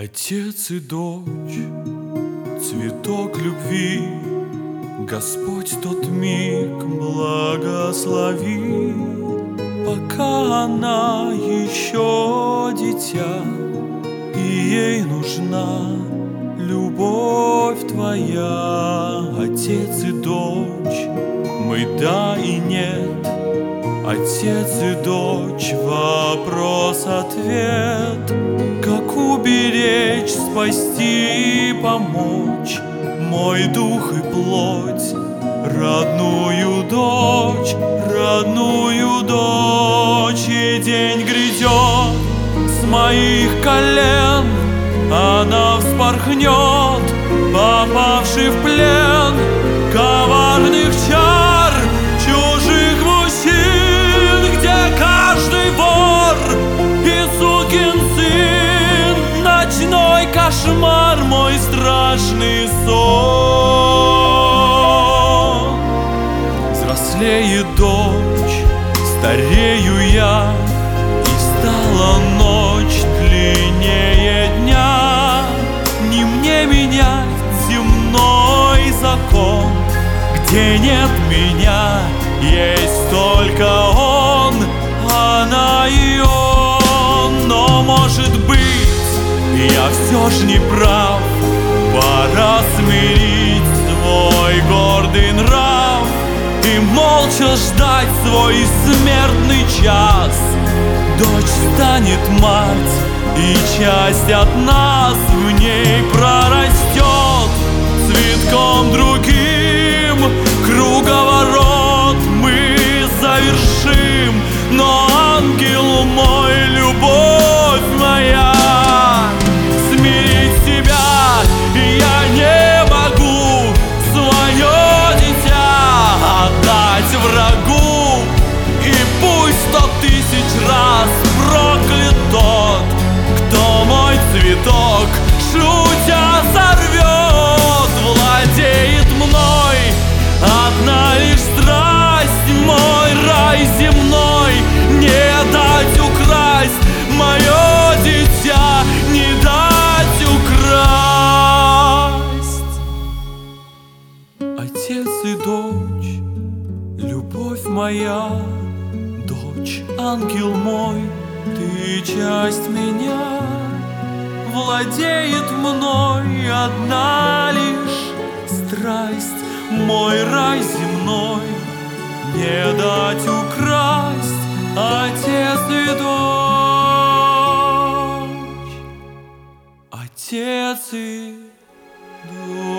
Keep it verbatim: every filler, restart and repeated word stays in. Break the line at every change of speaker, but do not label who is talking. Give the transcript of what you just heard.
Отец и дочь, цветок любви, Господь тот миг благослови. Пока она еще дитя, и ей нужна любовь твоя. Отец и дочь, мы да и нет, отец и дочь, вопрос-ответ. Как уберечь, спасти и помочь мой дух и плоть, родную дочь, родную дочь. И день грядет, с моих колен она вспорхнет, попавший в плен коварных чар чужих мужчин, где каждый вор и сукин сын, ночной кошмар, мой страшный сон. Взрослеет дочь, старею я, и стала ночь длиннее дня. Не мне менять земной закон, где нет меня, есть только он, она и он. Но может быть, я все ж не прав, пора смирить свой гордый нрав и молча ждать свой смертный час. Дочь станет мать, и часть от нас в ней прорастет цветком другим. Круговорот мы завершим, но ангел мой, любовь моя, смирить себя я не могу, свое дитя отдать врагу. И пусть сто тысяч раз проклят тот, кто мой цветок шутя сорвет. Владеет мной одна лишь страсть, мой рай земной не дать украсть, мое дитя не дать украсть. Отец и дочь, любовь моя, дочь, ангел мой, ты часть меня. Владеет мной одна лишь страсть, мой рай земной не дать украсть. Отец и дочь, отец и дочь.